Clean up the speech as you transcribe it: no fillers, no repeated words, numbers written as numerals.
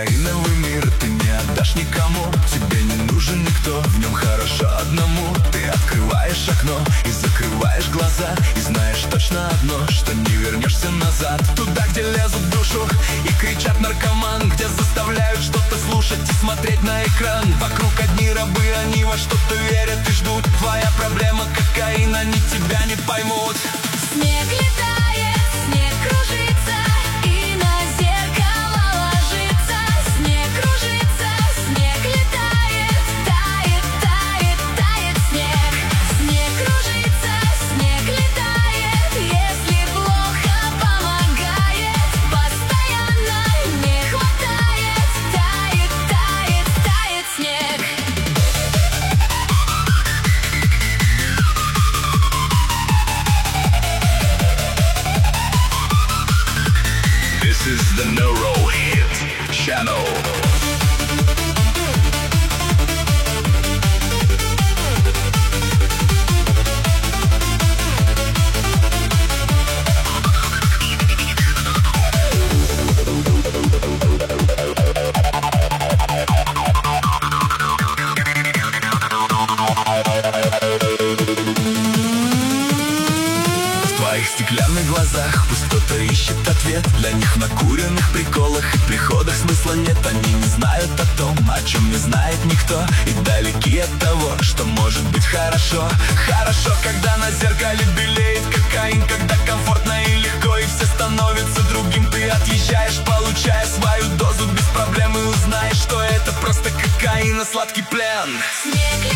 кокаиновый мир ты не отдашь никому. Тебе не нужен никто, в нем хорошо одному. Ты открываешь окно и закрываешь глаза, и знаешь точно одно, что не вернешься назад. Туда, где лезут в душу и кричат наркоман, где заставляют что-то слушать и смотреть на экран. Вокруг одни рабы, они во что-то верят и ждут. Твоя проблема кокаин, они тебя не поймут. Снег летает, снег кружится и на зеркало ложится. Снег кружится, снег летает, тает, тает, тает снег. Снег кружится, снег летает, если плохо помогает. Постоянно не хватает, тает, тает, тает снег. This is the Neuro Hit Channel. В твоих стеклянных глазах пустота ищет ответ. Для них в накуренных приколах и приходах смысла нет. Они не знают о том, о чем не знает никто, и далеки от того, что может быть хорошо. Хорошо, когда на зеркале белеет кокаин, когда комфортно и легко, и все становится другим. Ты отъезжаешь, получая свою дозу без проблем, и узнаешь, что это просто кокаин, а сладкий плен. Снег